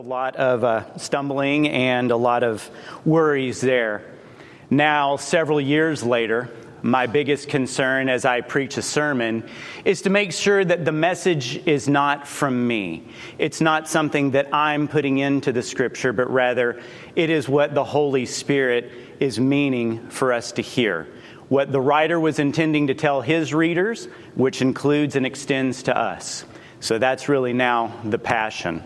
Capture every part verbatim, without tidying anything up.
A lot of uh, stumbling and a lot of worries there. Now, several years later, my biggest concern as I preach a sermon is to make sure that the message is not from me. It's not something that I'm putting into the Scripture, but rather it is what the Holy Spirit is meaning for us to hear. What the writer was intending to tell his readers, which includes and extends to us. So that's really now the passion.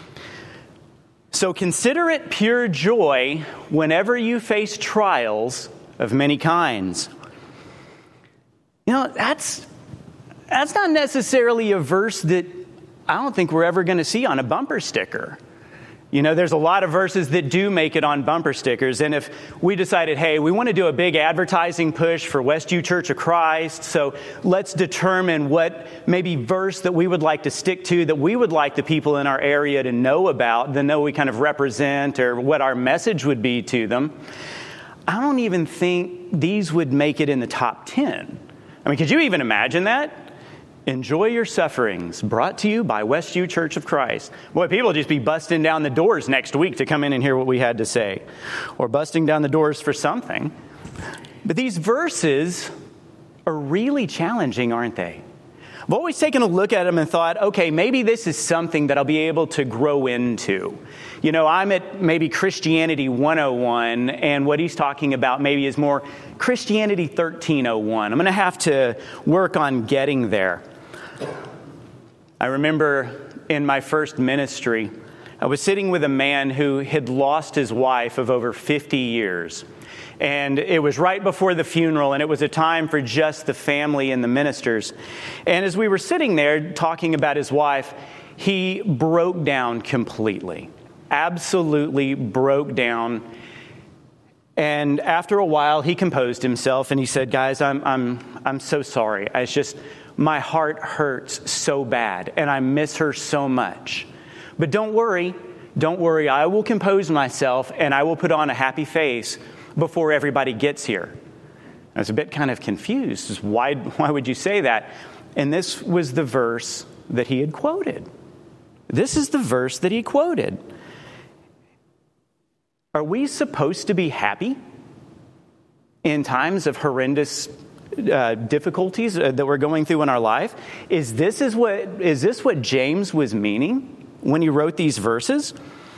So consider it pure joy whenever you face trials of many kinds. You know, that's that's not necessarily a verse that I don't think we're ever going to see on a bumper sticker. You know, there's a lot of verses that do make it on bumper stickers. And if we decided, hey, we want to do a big advertising push for Westview Church of Christ, so let's determine what maybe verse that we would like to stick to, that we would like the people in our area to know about, to know we kind of represent, or what our message would be to them. I don't even think these would make it in the top ten. I mean, could you even imagine that? Enjoy your sufferings, brought to you by Westview Church of Christ. Boy, people will just be busting down the doors next week to come in and hear what we had to say. Or busting down the doors for something. But these verses are really challenging, aren't they? I've always taken a look at them and thought, okay, maybe this is something that I'll be able to grow into. You know, I'm at maybe Christianity one oh one, and what he's talking about maybe is more Christianity thirteen oh one. I'm going to have to work on getting there. I remember in my first ministry, I was sitting with a man who had lost his wife of over fifty years. And it was right before the funeral, and it was a time for just the family and the ministers. And as we were sitting there talking about his wife, he broke down completely. Absolutely broke down. And after a while, he composed himself and he said, guys, I'm I'm I'm so sorry. It's just my heart hurts so bad and I miss her so much. But don't worry, don't worry. I will compose myself and I will put on a happy face before everybody gets here. I was a bit kind of confused. Why, why would you say that? And this was the verse that he had quoted. This is the verse that he quoted. Are we supposed to be happy in times of horrendous uh, difficulties uh, that we're going through in our life? Is this is what is this what James was meaning when he wrote these verses?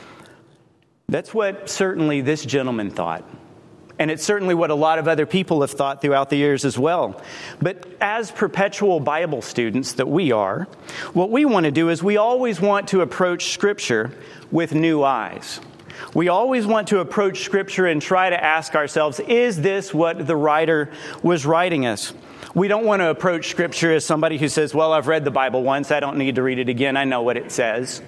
That's what certainly this gentleman thought. And it's certainly what a lot of other people have thought throughout the years as well. But as perpetual Bible students that we are, what we want to do is we always want to approach Scripture with new eyes. We always want to approach Scripture and try to ask ourselves, is this what the writer was writing us? We don't want to approach Scripture as somebody who says, well, I've read the Bible once, I don't need to read it again, I know what it says.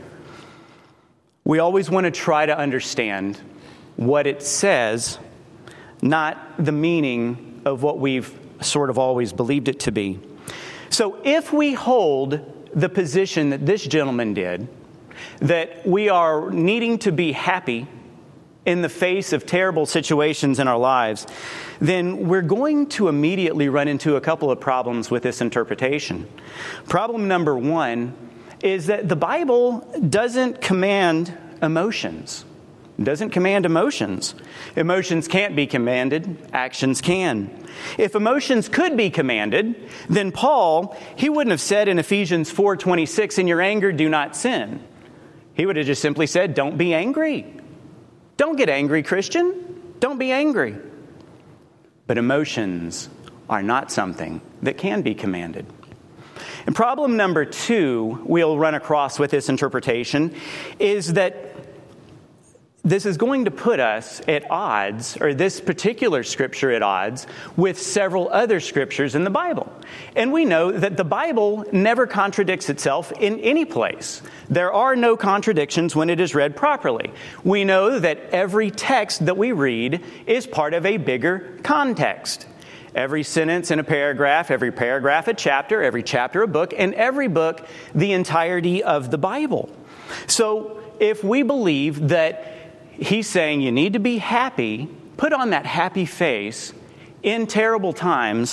We always want to try to understand what it says, not the meaning of what we've sort of always believed it to be. So if we hold the position that this gentleman did, that we are needing to be happy in the face of terrible situations in our lives, then we're going to immediately run into a couple of problems with this interpretation. Problem number one is that the Bible doesn't command emotions. It doesn't command emotions. Emotions can't be commanded. Actions can. If emotions could be commanded, then Paul, he wouldn't have said in Ephesians four twenty-six, in your anger, do not sin. He would have just simply said, don't be angry. Don't get angry, Christian. Don't be angry. But emotions are not something that can be commanded. And problem number two we'll run across with this interpretation is that this is going to put us at odds, or this particular scripture at odds, with several other scriptures in the Bible. And we know that the Bible never contradicts itself in any place. There are no contradictions when it is read properly. We know that every text that we read is part of a bigger context. Every sentence in a paragraph, every paragraph a chapter, every chapter a book, and every book the entirety of the Bible. So if we believe that he's saying you need to be happy, put on that happy face in terrible times,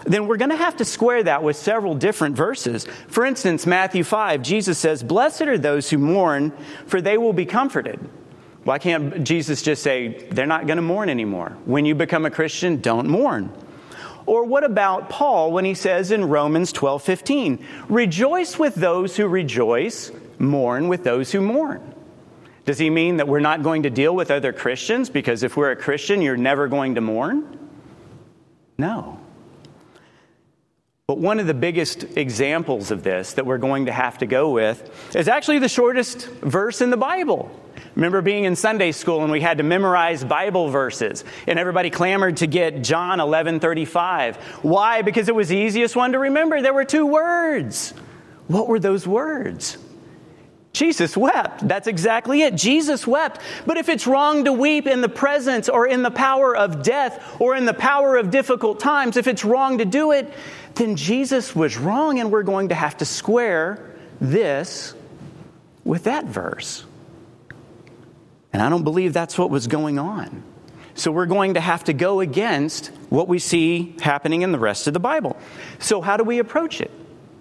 then we're going to have to square that with several different verses. For instance, Matthew five, Jesus says, "Blessed are those who mourn, for they will be comforted." Why can't Jesus just say, they're not going to mourn anymore? When you become a Christian, don't mourn. Or what about Paul when he says in Romans twelve fifteen, "Rejoice with those who rejoice, mourn with those who mourn"? Does he mean that we're not going to deal with other Christians because if we're a Christian, you're never going to mourn? No. But one of the biggest examples of this that we're going to have to go with is actually the shortest verse in the Bible. Remember being in Sunday school and we had to memorize Bible verses and everybody clamored to get John eleven thirty-five. Why? Because it was the easiest one to remember. There were two words. What were those words? Jesus wept. That's exactly it. Jesus wept. But if it's wrong to weep in the presence or in the power of death or in the power of difficult times, if it's wrong to do it, then Jesus was wrong, and we're going to have to square this with that verse. And I don't believe that's what was going on. So we're going to have to go against what we see happening in the rest of the Bible. So how do we approach it?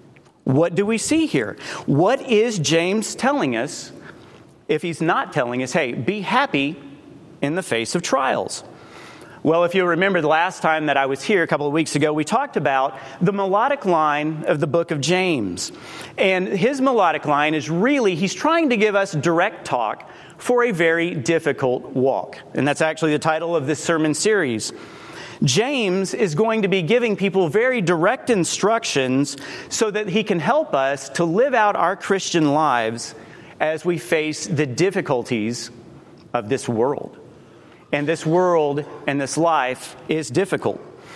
What do we see here? What is James telling us if he's not telling us, hey, be happy in the face of trials? Well, if you remember the last time that I was here a couple of weeks ago, we talked about the melodic line of the book of James. And his melodic line is really, he's trying to give us direct talk for a very difficult walk. And that's actually the title of this sermon series. James is going to be giving people very direct instructions so that he can help us to live out our Christian lives as we face the difficulties of this world. And this world and this life is difficult.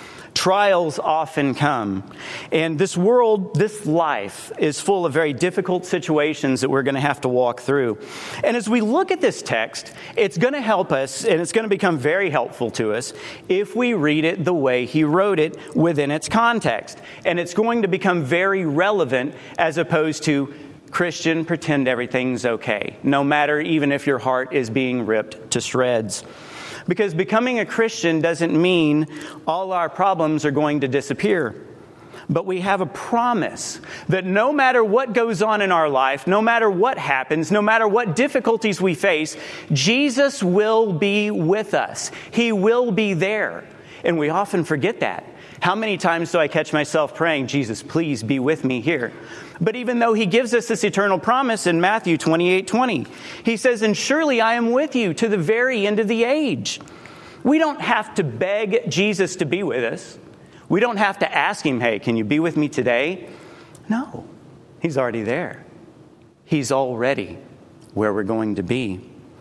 Trials often come. And this world, this life is full of very difficult situations that we're going to have to walk through. And as we look at this text, it's going to help us, and it's going to become very helpful to us if we read it the way he wrote it within its context. And it's going to become very relevant as opposed to Christian, pretend everything's okay, no matter even if your heart is being ripped to shreds. Because becoming a Christian doesn't mean all our problems are going to disappear. But we have a promise that no matter what goes on in our life, no matter what happens, no matter what difficulties we face, Jesus will be with us. He will be there. And we often forget that. How many times do I catch myself praying, Jesus, please be with me here? But even though he gives us this eternal promise in Matthew twenty-eight twenty, he says, and surely I am with you to the very end of the age. We don't have to beg Jesus to be with us. We don't have to ask him, hey, can you be with me today? No, he's already there. He's already where we're going to be.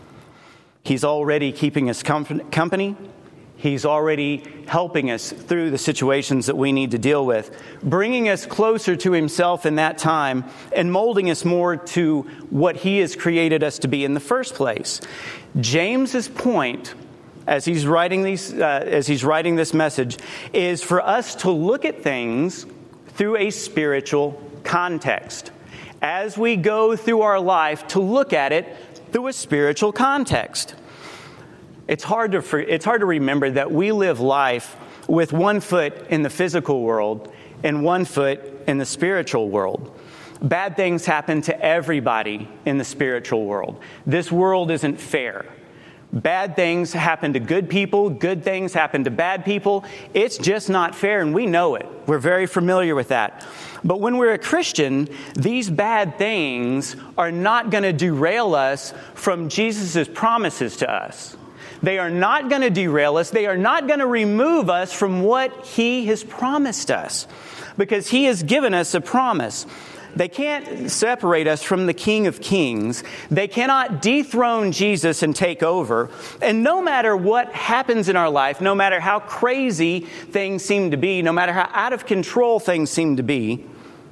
He's already keeping us company. He's already helping us through the situations that we need to deal with, bringing us closer to himself in that time and molding us more to what he has created us to be in the first place. James's point, as he's writing these, uh, as he's writing this message, is for us to look at things through a spiritual context. As we go through our life, to look at it through a spiritual context. It's hard to it's hard to remember that we live life with one foot in the physical world and one foot in the spiritual world. Bad things happen to everybody in the spiritual world. This world isn't fair. Bad things happen to good people. Good things happen to bad people. It's just not fair, and we know it. We're very familiar with that. But when we're a Christian, these bad things are not going to derail us from Jesus' promises to us. They are not going to derail us. They are not going to remove us from what he has promised us, because he has given us a promise. They can't separate us from the King of Kings. They cannot dethrone Jesus and take over. And no matter what happens in our life, no matter how crazy things seem to be, no matter how out of control things seem to be,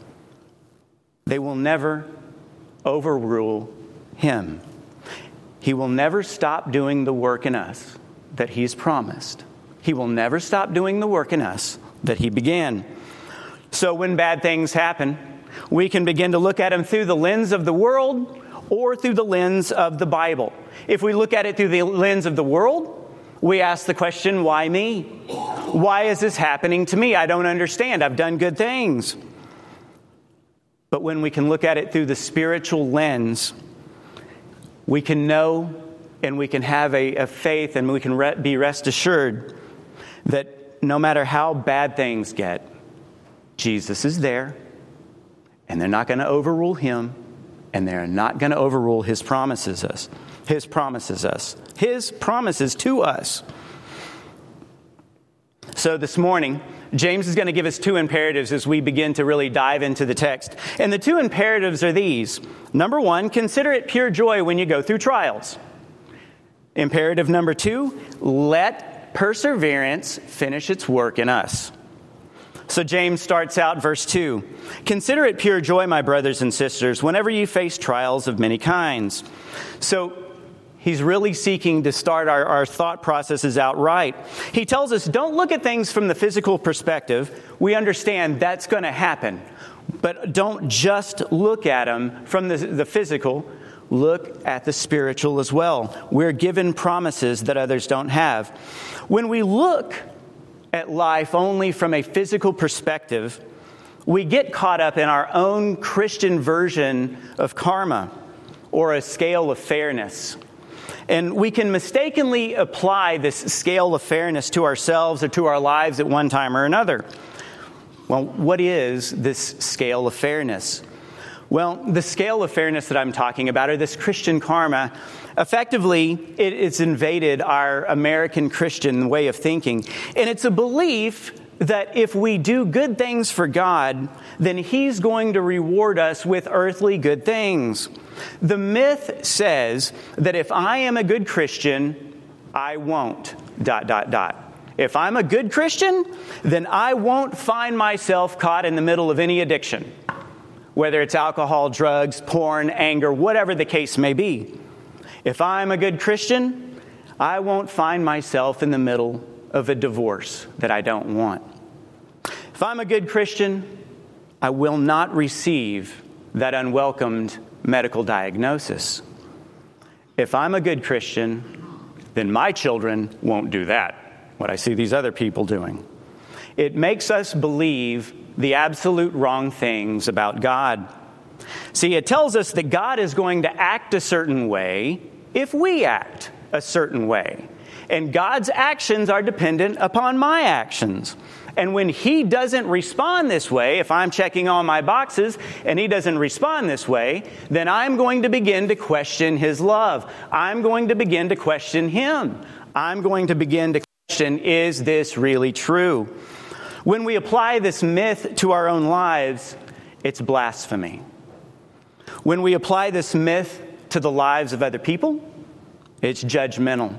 they will never overrule him. He will never stop doing the work in us that he's promised. He will never stop doing the work in us that he began. So when bad things happen, we can begin to look at them through the lens of the world or through the lens of the Bible. If we look at it through the lens of the world, We ask the question, why me? Why is this happening to me? I don't understand. I've done good things. But when we can look at it through the spiritual lens, we can know and we can have a, a faith and we can re- be rest assured that no matter how bad things get, Jesus is there, and they're not going to overrule him, and they're not going to overrule his promises us. His promises us. His promises to us. So this morning, James is going to give us two imperatives as we begin to really dive into the text. And the two imperatives are these. Number one, consider it pure joy when you go through trials. Imperative number two, let perseverance finish its work in us. So James starts out verse two. Consider it pure joy, my brothers and sisters, whenever you face trials of many kinds. So he's really seeking to start our, our thought processes out right. He tells us, don't look at things from the physical perspective. We understand that's going to happen. But don't just look at them from the, the physical. Look at the spiritual as well. We're given promises that others don't have. When we look at life only from a physical perspective, we get caught up in our own Christian version of karma or a scale of fairness. And we can mistakenly apply this scale of fairness to ourselves or to our lives at one time or another. Well, what is this scale of fairness? Well, the scale of fairness that I'm talking about, or this Christian karma, effectively, it, it's invaded our American Christian way of thinking. And it's a belief that if we do good things for God, then He's going to reward us with earthly good things. The myth says that if I am a good Christian, I won't, dot, dot, dot. If I'm a good Christian, then I won't find myself caught in the middle of any addiction. Whether it's alcohol, drugs, porn, anger, whatever the case may be. If I'm a good Christian, I won't find myself in the middle of a divorce that I don't want. If I'm a good Christian, I will not receive that unwelcomed medical diagnosis. If I'm a good Christian, then my children won't do that, what I see these other people doing. It makes us believe the absolute wrong things about God. See, it tells us that God is going to act a certain way if we act a certain way. And God's actions are dependent upon my actions. And when He doesn't respond this way, if I'm checking all my boxes and He doesn't respond this way, then I'm going to begin to question His love. I'm going to begin to question Him. I'm going to begin to question, is this really true? When we apply this myth to our own lives, it's blasphemy. When we apply this myth to the lives of other people, it's judgmental.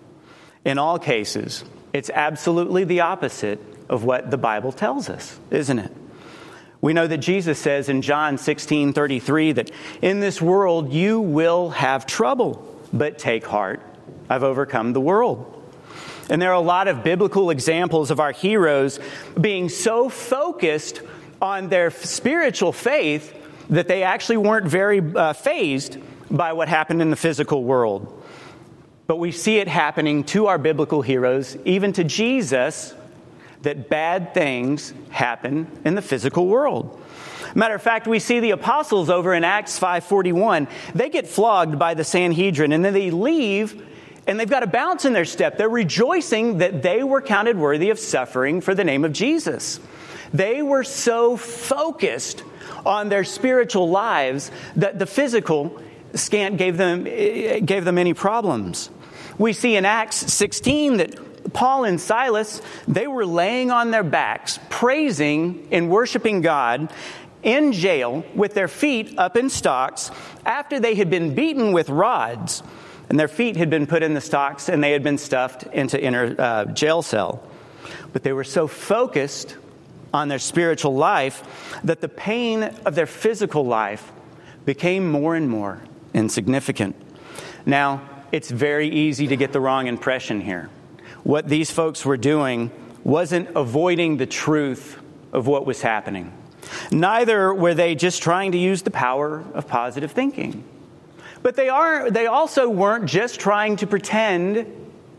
In all cases, it's absolutely the opposite of what the Bible tells us, isn't it? We know that Jesus says in John sixteen thirty-three that in this world you will have trouble, but take heart, I've overcome the world. And there are a lot of biblical examples of our heroes being so focused on their spiritual faith that they actually weren't very uh, fazed by what happened in the physical world. But we see it happening to our biblical heroes, even to Jesus, that bad things happen in the physical world. Matter of fact, we see the apostles over in Acts five forty-one. They get flogged by the Sanhedrin, and then they leave. And they've got a bounce in their step. They're rejoicing that they were counted worthy of suffering for the name of Jesus. They were so focused on their spiritual lives that the physical scant gave them, gave them any problems. We see in Acts sixteen that Paul and Silas, they were laying on their backs, praising and worshiping God in jail with their feet up in stocks after they had been beaten with rods. And their feet had been put in the stocks and they had been stuffed into inner uh, jail cell. But they were so focused on their spiritual life that the pain of their physical life became more and more insignificant. Now, it's very easy to get the wrong impression here. What these folks were doing wasn't avoiding the truth of what was happening. Neither were they just trying to use the power of positive thinking. But they are. They also weren't just trying to pretend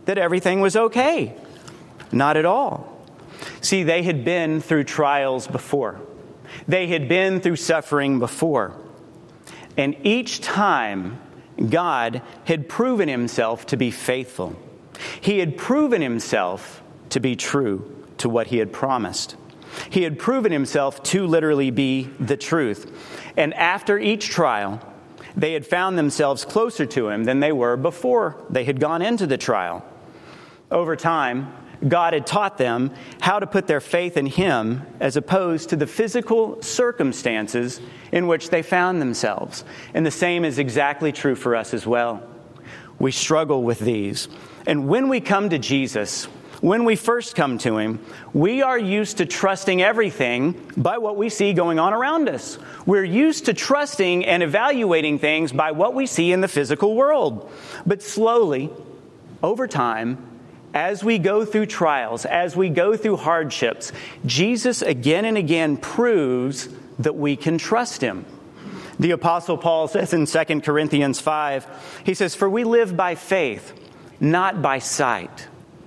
that everything was okay. Not at all. See, they had been through trials before. They had been through suffering before. And each time, God had proven himself to be faithful. He had proven himself to be true to what he had promised. He had proven himself to literally be the truth. And after each trial, they had found themselves closer to him than they were before they had gone into the trial. Over time, God had taught them how to put their faith in him as opposed to the physical circumstances in which they found themselves. And the same is exactly true for us as well. We struggle with these. And when we come to Jesus, when we first come to him, we are used to trusting everything by what we see going on around us. We're used to trusting and evaluating things by what we see in the physical world. But slowly, over time, as we go through trials, as we go through hardships, Jesus again and again proves that we can trust him. The Apostle Paul says in Second Corinthians five, he says, "For we live by faith, not by sight."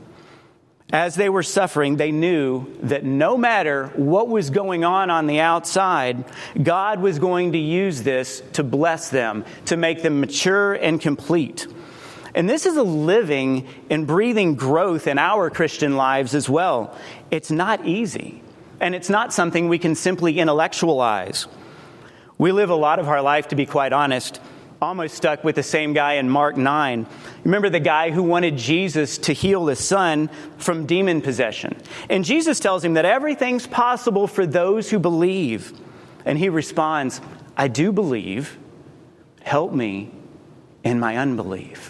As they were suffering, they knew that no matter what was going on on the outside, God was going to use this to bless them, to make them mature and complete. And this is a living and breathing growth in our Christian lives as well. It's not easy, and it's not something we can simply intellectualize. We live a lot of our life, to be quite honest, almost stuck with the same guy in Mark nine. Remember the guy who wanted Jesus to heal his son from demon possession. And Jesus tells him that everything's possible for those who believe. And he responds, "I do believe. Help me in my unbelief."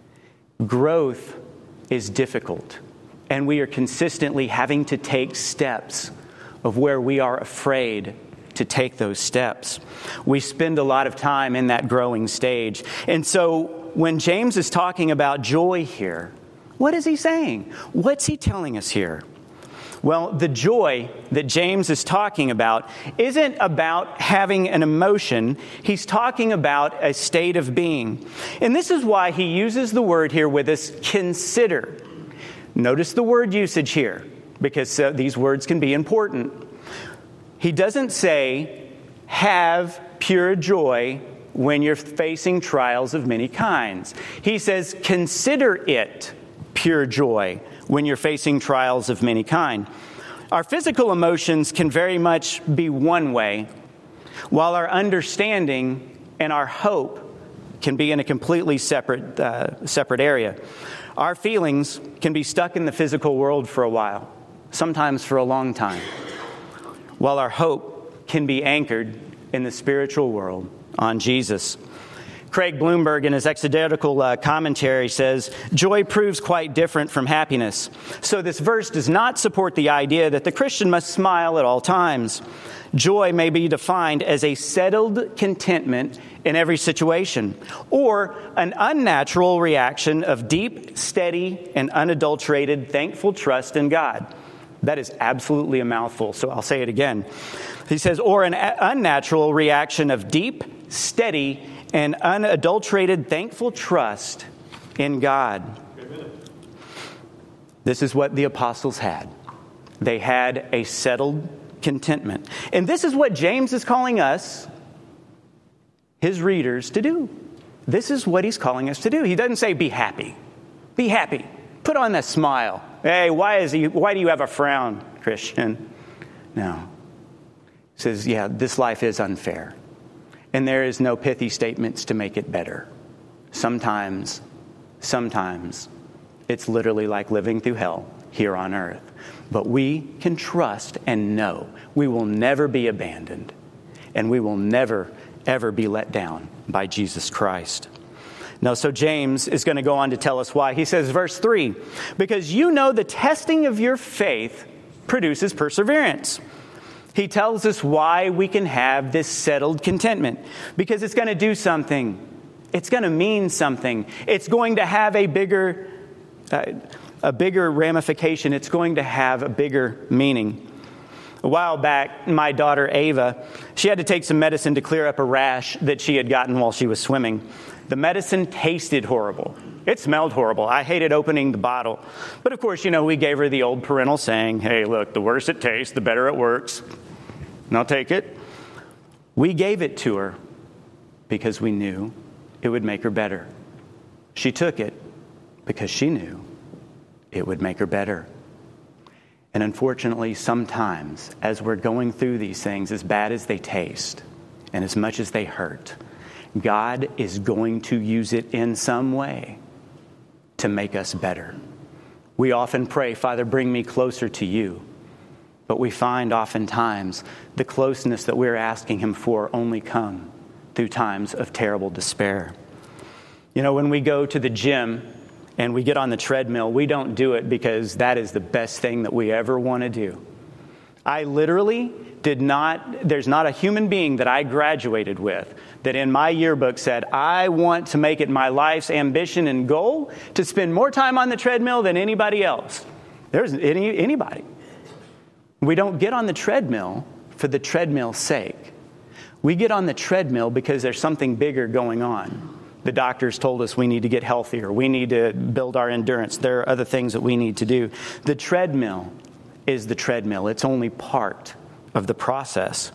Growth is difficult, and we are consistently having to take steps of where we are afraid to take those steps. We spend a lot of time in that growing stage. And so when James is talking about joy here, what is he saying? What's he telling us here? Well, the joy that James is talking about isn't about having an emotion. He's talking about a state of being. And this is why he uses the word here with us, consider. Notice the word usage here, because uh, these words can be important. He doesn't say, have pure joy when you're facing trials of many kinds. He says, consider it pure joy when you're facing trials of many kind. Our physical emotions can very much be one way, while our understanding and our hope can be in a completely separate uh, separate area. Our feelings can be stuck in the physical world for a while, sometimes for a long time, while our hope can be anchored in the spiritual world on Jesus. Craig Bloomberg, in his exegetical uh, commentary, says, joy proves quite different from happiness. So this verse does not support the idea that the Christian must smile at all times. Joy may be defined as a settled contentment in every situation, or an unnatural reaction of deep, steady, and unadulterated thankful trust in God. That is absolutely a mouthful, so I'll say it again. He says, or an a- unnatural reaction of deep, steady, and unadulterated thankful trust in God. Amen. This is what the apostles had. They had a settled contentment. And this is what James is calling us, his readers, to do. This is what he's calling us to do. He doesn't say, be happy. Be happy. Put on that smile. Hey, why is he, why do you have a frown, Christian? No. He says, yeah, this life is unfair. And there is no pithy statements to make it better. Sometimes, sometimes, it's literally like living through hell here on earth. But we can trust and know we will never be abandoned. And we will never, ever be let down by Jesus Christ. No, so James is going to go on to tell us why. He says, verse three, because you know the testing of your faith produces perseverance. He tells us why we can have this settled contentment. Because it's going to do something. It's going to mean something. It's going to have a bigger, uh, a bigger ramification. It's going to have a bigger meaning. A while back, my daughter Ava, she had to take some medicine to clear up a rash that she had gotten while she was swimming. The medicine tasted horrible. It smelled horrible. I hated opening the bottle. But of course, you know, we gave her the old parental saying, hey, look, the worse it tastes, the better it works. And I'll take it. We gave it to her because we knew it would make her better. She took it because she knew it would make her better. And unfortunately, sometimes, as we're going through these things, as bad as they taste and as much as they hurt, God is going to use it in some way to make us better. We often pray, Father, bring me closer to you. But we find oftentimes the closeness that we're asking him for only come through times of terrible despair. You know, when we go to the gym and we get on the treadmill, we don't do it because that is the best thing that we ever want to do. I literally did not, there's not a human being that I graduated with that in my yearbook said, I want to make it my life's ambition and goal to spend more time on the treadmill than anybody else. There's any, anybody. We don't get on the treadmill for the treadmill's sake. We get on the treadmill because there's something bigger going on. The doctors told us we need to get healthier. We need to build our endurance. There are other things that we need to do. The treadmill is the treadmill. It's only part of the process.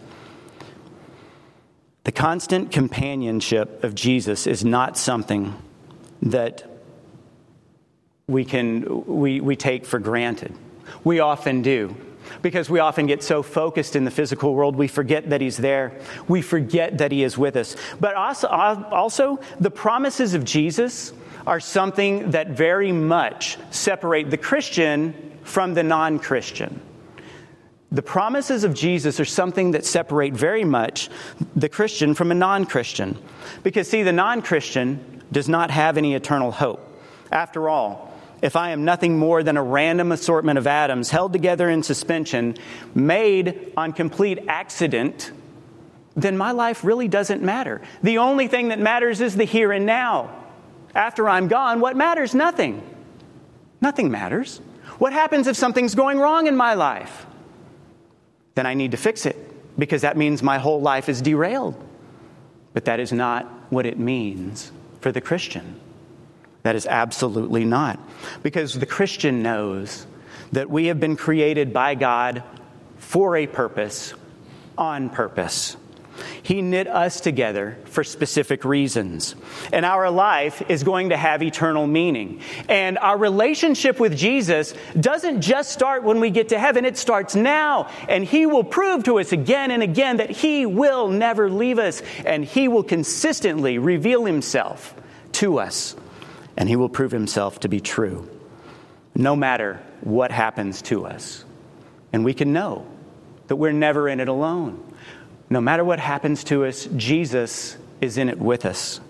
The constant companionship of Jesus is not something that we can we, we take for granted. We often do. Because we often get so focused in the physical world, we forget that he's there. We forget that he is with us. But also, also, the promises of Jesus are something that very much separate the Christian from the non-Christian. The promises of Jesus are something that separate very much the Christian from a non-Christian. Because, see, the non-Christian does not have any eternal hope. After all, if I am nothing more than a random assortment of atoms held together in suspension, made on complete accident, then my life really doesn't matter. The only thing that matters is the here and now. After I'm gone, what matters? Nothing. Nothing matters. What happens if something's going wrong in my life? Then I need to fix it, because that means my whole life is derailed. But that is not what it means for the Christian. That is absolutely not. Because the Christian knows that we have been created by God for a purpose, on purpose. He knit us together for specific reasons. And our life is going to have eternal meaning. And our relationship with Jesus doesn't just start when we get to heaven. It starts now. And he will prove to us again and again that he will never leave us. And he will consistently reveal himself to us. And he will prove himself to be true, no matter what happens to us. And we can know that we're never in it alone. No matter what happens to us, Jesus is in it with us.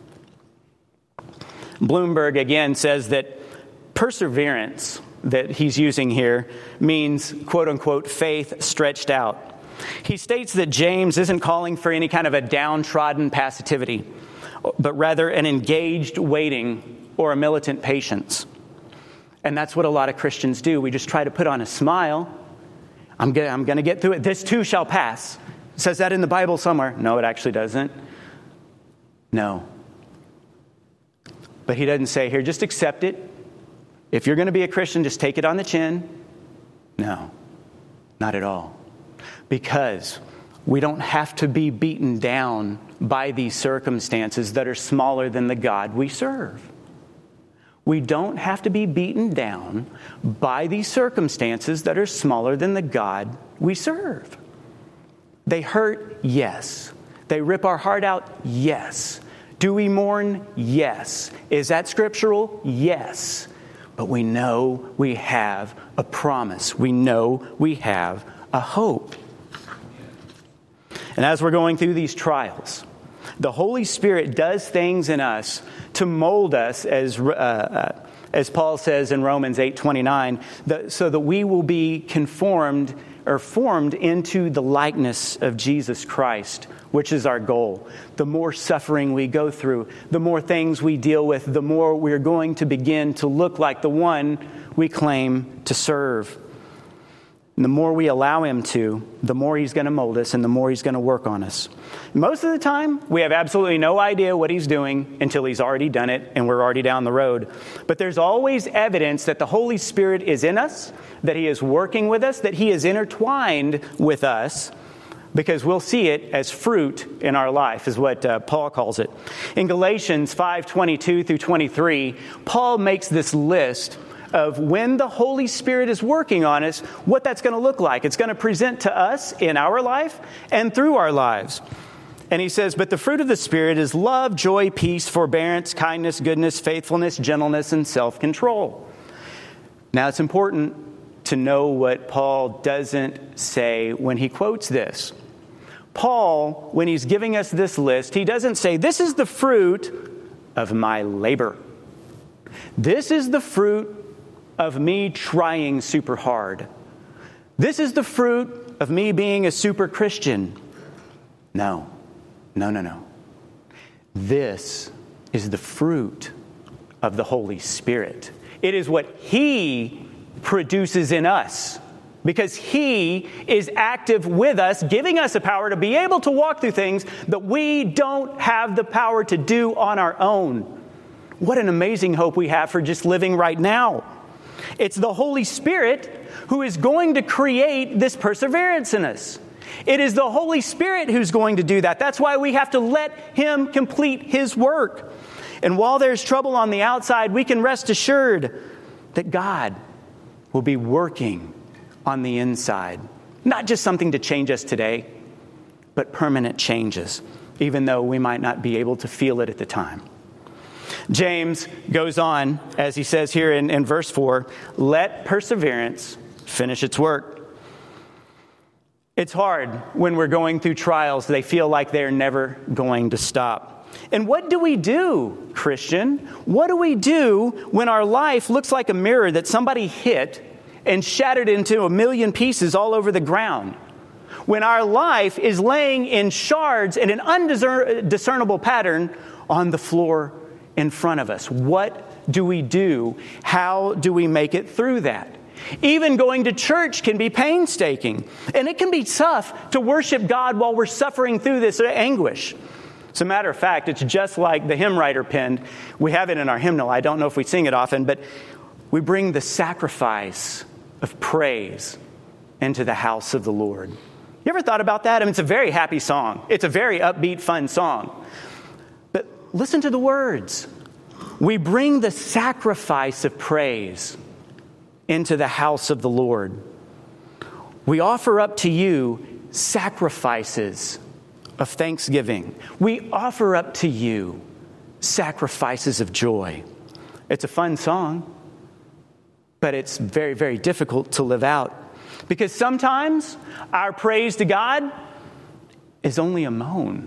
Bloomberg again says that perseverance that he's using here means, quote unquote, faith stretched out. He states that James isn't calling for any kind of a downtrodden passivity, but rather an engaged waiting or a militant patience. And that's what a lot of Christians do. We just try to put on a smile. I'm going I'm going to get through it. This too shall pass. It says that in the Bible somewhere. No, it actually doesn't. No. But he doesn't say, here, just accept it. If you're going to be a Christian, just take it on the chin. No, not at all. Because we don't have to be beaten down by these circumstances that are smaller than the God we serve. We don't have to be beaten down by these circumstances that are smaller than the God we serve. They hurt? Yes. They rip our heart out? Yes. Do we mourn? Yes. Is that scriptural? Yes. But we know we have a promise. We know we have a hope. And as we're going through these trials, the Holy Spirit does things in us to mold us, as uh, as Paul says in Romans eight twenty-nine, that, so that we will be conformed or formed into the likeness of Jesus Christ, which is our goal. The more suffering we go through, the more things we deal with, the more we're going to begin to look like the one we claim to serve. And the more we allow him to, the more he's going to mold us and the more he's going to work on us. Most of the time, we have absolutely no idea what he's doing until he's already done it and we're already down the road. But there's always evidence that the Holy Spirit is in us, that he is working with us, that he is intertwined with us, because we'll see it as fruit in our life, is what uh, Paul calls it. In Galatians five twenty-two through twenty-three, Paul makes this list of when the Holy Spirit is working on us, what that's going to look like. It's going to present to us in our life and through our lives. And he says, but the fruit of the Spirit is love, joy, peace, forbearance, kindness, goodness, faithfulness, gentleness, and self-control. Now, it's important to know what Paul doesn't say when he quotes this. Paul, when he's giving us this list, he doesn't say, this is the fruit of my labor. This is the fruit of me trying super hard. This is the fruit of me being a super Christian. No, no, no, no. This is the fruit of the Holy Spirit. It is what he produces in us, because he is active with us, giving us the power to be able to walk through things that we don't have the power to do on our own. What an amazing hope we have for just living right now. It's the Holy Spirit who is going to create this perseverance in us. It is the Holy Spirit who's going to do that. That's why we have to let him complete his work. And while there's trouble on the outside, we can rest assured that God will be working on the inside. Not just something to change us today, but permanent changes, even though we might not be able to feel it at the time. James goes on, as he says here in, in verse four, let perseverance finish its work. It's hard when we're going through trials. They feel like they're never going to stop. And what do we do, Christian? What do we do when our life looks like a mirror that somebody hit and shattered into a million pieces all over the ground? When our life is laying in shards in an undiscernible pattern on the floor in front of us, what do we do? How do we make it through that? Even going to church can be painstaking, and it can be tough to worship God while we're suffering through this anguish. As a matter of fact, it's just like the hymn writer penned. We have it in our hymnal. I don't know if we sing it often, but we bring the sacrifice of praise into the house of the Lord. You ever thought about that? I mean, it's a very happy song. It's a very upbeat, fun song. But listen to the words. We bring the sacrifice of praise into the house of the Lord. We offer up to you sacrifices of thanksgiving. We offer up to you sacrifices of joy. It's a fun song, but it's very, very difficult to live out. Because sometimes our praise to God is only a moan.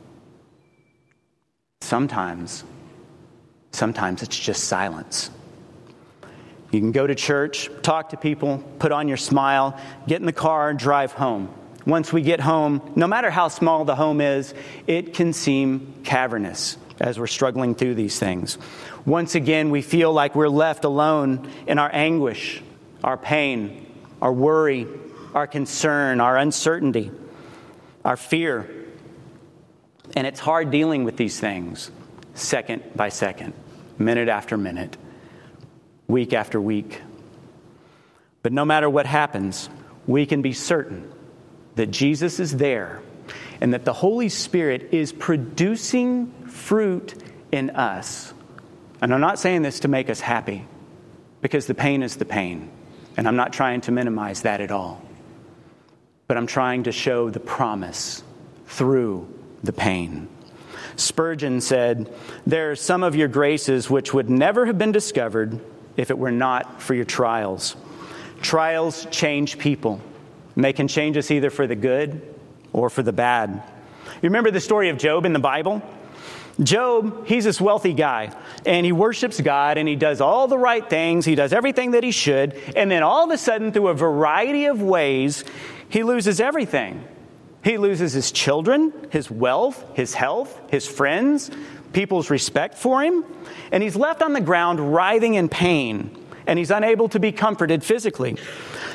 Sometimes, sometimes it's just silence. You can go to church, talk to people, put on your smile, get in the car, drive home. Once we get home, no matter how small the home is, it can seem cavernous as we're struggling through these things. Once again, we feel like we're left alone in our anguish, our pain, our worry, our concern, our uncertainty, our fear. And it's hard dealing with these things second by second, minute after minute, week after week. But no matter what happens, we can be certain that Jesus is there and that the Holy Spirit is producing fruit in us. And I'm not saying this to make us happy, because the pain is the pain. And I'm not trying to minimize that at all. But I'm trying to show the promise through the pain. Spurgeon said, "There are some of your graces which would never have been discovered if it were not for your trials." Trials change people. And they can change us either for the good or for the bad. You remember the story of Job in the Bible? Job, he's this wealthy guy, and he worships God, and he does all the right things. He does everything that he should. And then all of a sudden, through a variety of ways, he loses everything. He loses his children, his wealth, his health, his friends, people's respect for him. And he's left on the ground writhing in pain, and he's unable to be comforted physically.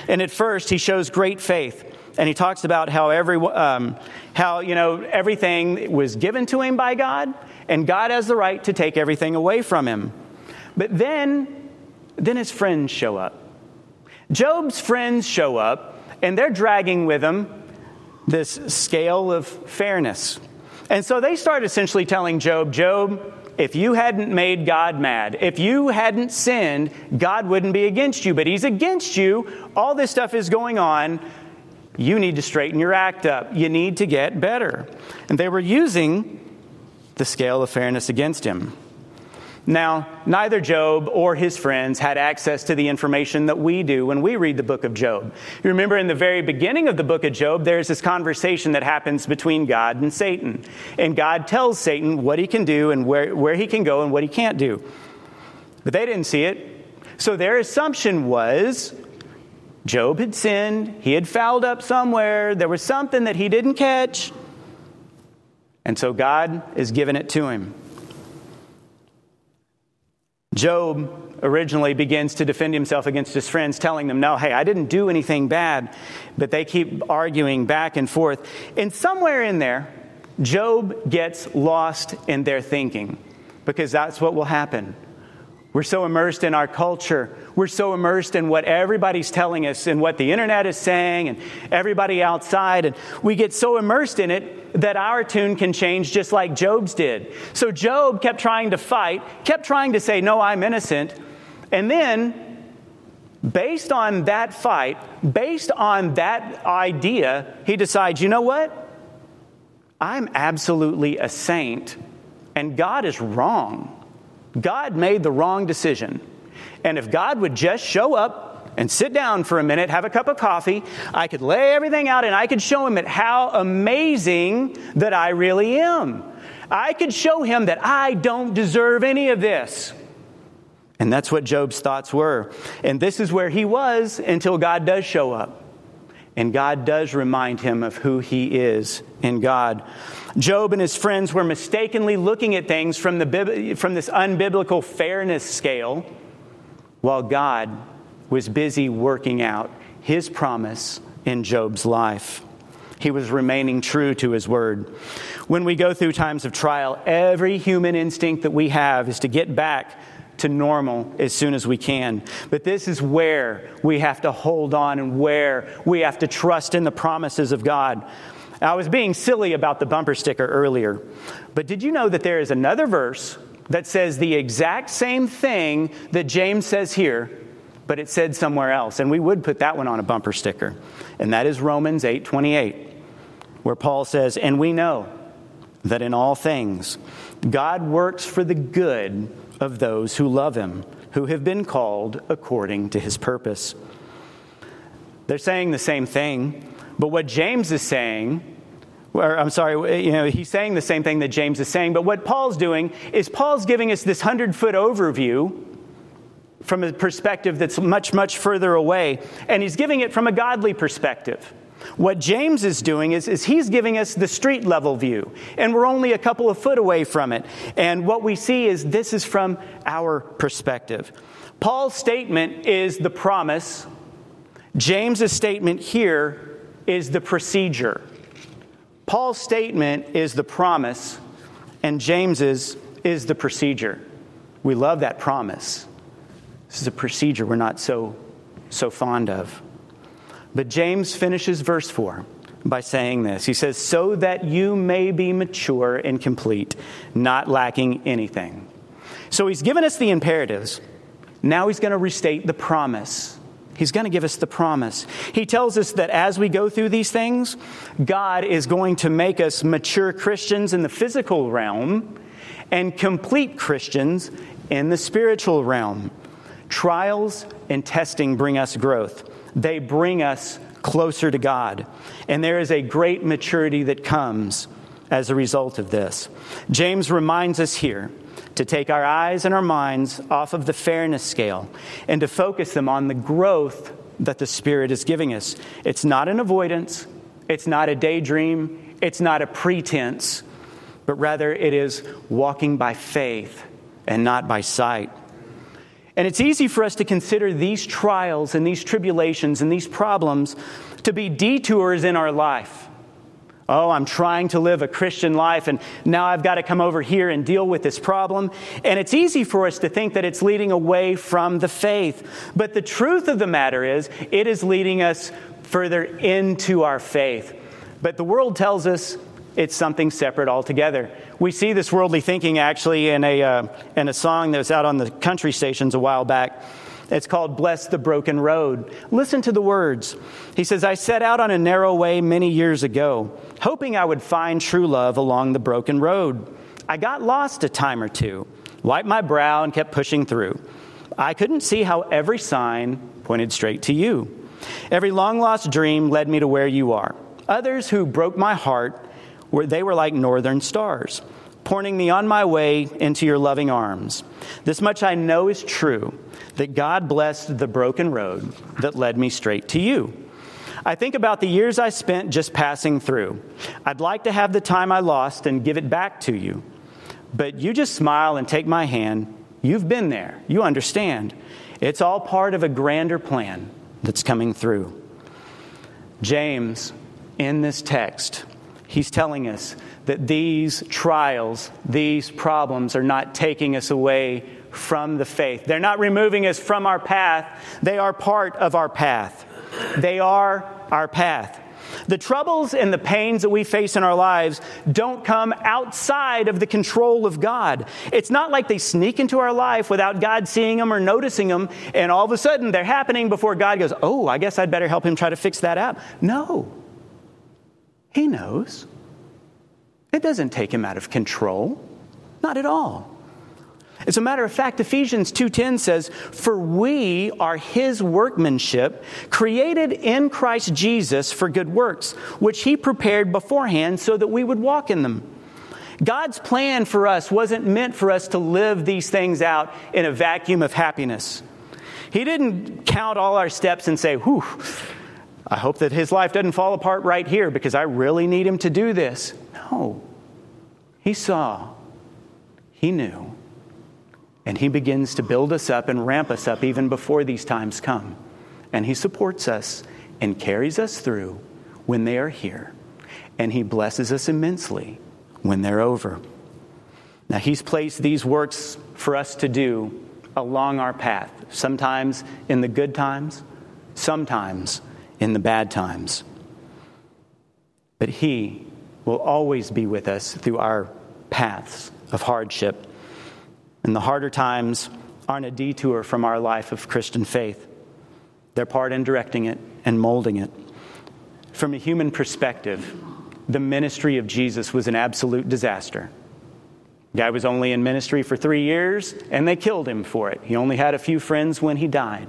And at first, he shows great faith. And he talks about how every, um, how, you know, everything was given to him by God, and God has the right to take everything away from him. But then, then his friends show up. Job's friends show up, and they're dragging with them this scale of fairness. And so they start essentially telling Job, Job, if you hadn't made God mad, if you hadn't sinned, God wouldn't be against you. But he's against you. All this stuff is going on. You need to straighten your act up. You need to get better. And they were using the scale of fairness against him. Now, neither Job or his friends had access to the information that we do when we read the book of Job. You remember in the very beginning of the book of Job, there's this conversation that happens between God and Satan. And God tells Satan what he can do and where, where he can go and what he can't do. But they didn't see it. So their assumption was Job had sinned. He had fouled up somewhere. There was something that he didn't catch. And so God is giving it to him. Job originally begins to defend himself against his friends, telling them, no, hey, I didn't do anything bad. But they keep arguing back and forth. And somewhere in there, Job gets lost in their thinking, because that's what will happen. We're so immersed in our culture. We're so immersed in what everybody's telling us and what the internet is saying and everybody outside. And we get so immersed in it that our tune can change just like Job's did. So Job kept trying to fight, kept trying to say, no, I'm innocent. And then, based on that fight, based on that idea, he decides, you know what? I'm absolutely a saint, and God is wrong. God made the wrong decision. And if God would just show up and sit down for a minute, have a cup of coffee, I could lay everything out and I could show him how amazing that I really am. I could show him that I don't deserve any of this. And that's what Job's thoughts were. And this is where he was until God does show up. And God does remind him of who he is in God. Job and his friends were mistakenly looking at things from the from this unbiblical fairness scale, while God was busy working out his promise in Job's life. He was remaining true to his word. When we go through times of trial, every human instinct that we have is to get back to normal as soon as we can. But this is where we have to hold on and where we have to trust in the promises of God. I was being silly about the bumper sticker earlier, but did you know that there is another verse that says the exact same thing that James says here, but it said somewhere else? And we would put that one on a bumper sticker. And that is Romans eight twenty-eight, where Paul says, and we know that in all things God works for the good of those who love him, who have been called according to his purpose. They're saying the same thing, but what James is saying, or I'm sorry, you know, he's saying the same thing that James is saying, but what Paul's doing is Paul's giving us this hundred-foot overview from a perspective that's much, much further away, and he's giving it from a godly perspective. What James is doing is, is he's giving us the street level view, and we're only a couple of foot away from it. And what we see is this is from our perspective. Paul's statement is the promise. James's statement here is the procedure. Paul's statement is the promise, and James's is the procedure. We love that promise. This is a procedure we're not so, so fond of. But James finishes verse four by saying this. He says, so that you may be mature and complete, not lacking anything. So he's given us the imperatives. Now he's going to restate the promise. He's going to give us the promise. He tells us that as we go through these things, God is going to make us mature Christians in the physical realm and complete Christians in the spiritual realm. Trials and testing bring us growth. They bring us closer to God. And there is a great maturity that comes as a result of this. James reminds us here to take our eyes and our minds off of the fairness scale and to focus them on the growth that the Spirit is giving us. It's not an avoidance. It's not a daydream. It's not a pretense. But rather it is walking by faith and not by sight. And it's easy for us to consider these trials and these tribulations and these problems to be detours in our life. Oh, I'm trying to live a Christian life, and now I've got to come over here and deal with this problem. And it's easy for us to think that it's leading away from the faith. But the truth of the matter is, it is leading us further into our faith. But the world tells us it's something separate altogether. We see this worldly thinking actually in a uh, in a song that was out on the country stations a while back. It's called "Bless the Broken Road." Listen to the words. He says, "I set out on a narrow way many years ago, hoping I would find true love along the broken road. I got lost a time or two, wiped my brow and kept pushing through. I couldn't see how every sign pointed straight to you. Every long-lost dream led me to where you are. Others who broke my heart, were they were like northern stars, pointing me on my way into your loving arms. This much I know is true, that God blessed the broken road that led me straight to you. I think about the years I spent just passing through. I'd like to have the time I lost and give it back to you. But you just smile and take my hand. You've been there. You understand. It's all part of a grander plan that's coming through." James, in this text, he's telling us that these trials, these problems are not taking us away from the faith. They're not removing us from our path. They are part of our path. They are our path. The troubles and the pains that we face in our lives don't come outside of the control of God. It's not like they sneak into our life without God seeing them or noticing them, and all of a sudden they're happening before God goes, "Oh, I guess I'd better help him try to fix that out." No. He knows. It doesn't take him out of control. Not at all. As a matter of fact, Ephesians two ten says, "For we are his workmanship, created in Christ Jesus for good works, which he prepared beforehand so that we would walk in them." God's plan for us wasn't meant for us to live these things out in a vacuum of happiness. He didn't count all our steps and say, "Whew, I hope that his life doesn't fall apart right here because I really need him to do this." No. He saw. He knew. And he begins to build us up and ramp us up even before these times come. And he supports us and carries us through when they are here. And he blesses us immensely when they're over. Now, he's placed these works for us to do along our path, sometimes in the good times, sometimes in the bad times. But he will always be with us through our paths of hardship. And the harder times aren't a detour from our life of Christian faith. They're part in directing it and molding it. From a human perspective, the ministry of Jesus was an absolute disaster. The guy was only in ministry for three years, and they killed him for it. He only had a few friends when he died.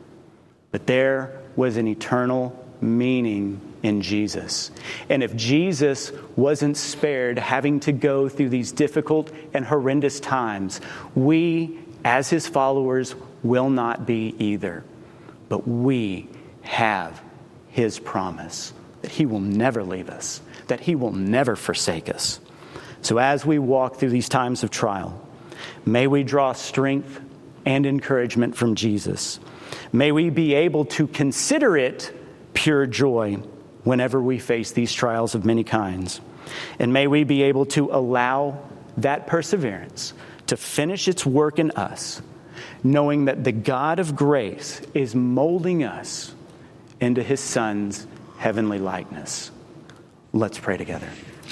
But there was an eternal meaning in Jesus. And if Jesus wasn't spared having to go through these difficult and horrendous times, we, as his followers, will not be either. But we have his promise that he will never leave us, that he will never forsake us. So as we walk through these times of trial, may we draw strength and encouragement from Jesus. May we be able to consider it pure joy whenever we face these trials of many kinds. And may we be able to allow that perseverance to finish its work in us, knowing that the God of grace is molding us into his Son's heavenly likeness. Let's pray together.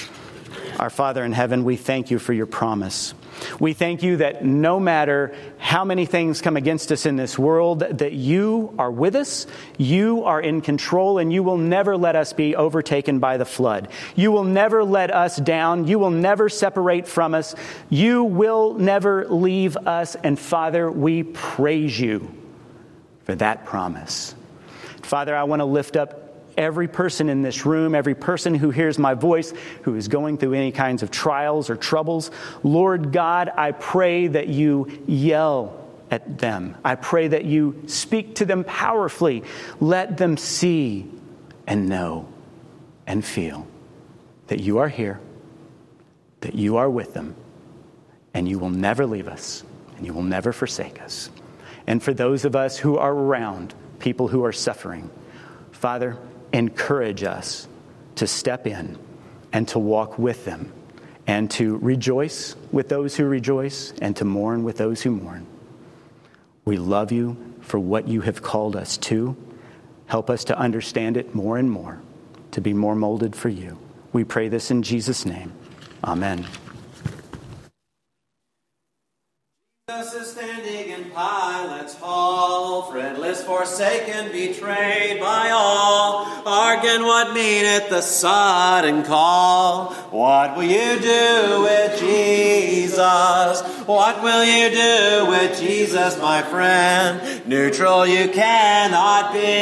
Our Father in heaven, we thank you for your promise. We thank you that no matter how many things come against us in this world, that you are with us, you are in control, and you will never let us be overtaken by the flood. You will never let us down. You will never separate from us. You will never leave us. And Father, we praise you for that promise. Father, I want to lift up every person in this room, every person who hears my voice, who is going through any kinds of trials or troubles. Lord God, I pray that you yell at them. I pray that you speak to them powerfully. Let them see and know and feel that you are here, that you are with them, and you will never leave us, and you will never forsake us. And for those of us who are around people who are suffering, Father, encourage us to step in and to walk with them and to rejoice with those who rejoice and to mourn with those who mourn. We love you for what you have called us to. Help us to understand it more and more, to be more molded for you. We pray this in Jesus' name. Amen. Jesus is standing in Pilate's hall, friendless, forsaken, betrayed by all. Hearken what meaneth the sudden call. What will you do with Jesus? What will you do with Jesus, my friend? Neutral you cannot be.